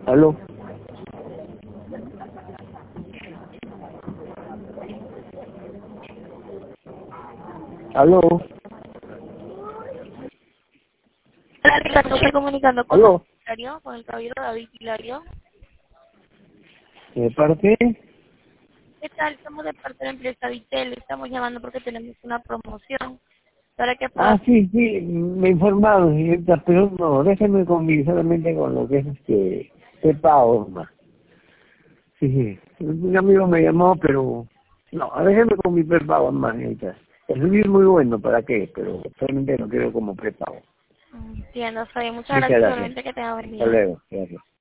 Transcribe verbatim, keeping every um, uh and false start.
¿Aló? ¿Aló? Hola, Ricardo, estoy comunicando con ¿Aló? Hilario, con el caballero David Hilario. ¿De parte? ¿Qué tal? Somos de parte de la empresa Vitel. Estamos llamando porque tenemos una promoción para que Ah, pueda... sí, sí, me informaron, señorita, pero no, déjenme convivir solamente con lo que es este, de pago, más. Sí, sí, un amigo me llamó, pero no, déjenme con mi prepago, más, señorita. El servicio es muy bueno, ¿para qué? Pero solamente lo quiero como prepago. Entiendo, soy. Muchas Muchas gracias, gracias. solamente que tenga buen Hasta día. luego, gracias.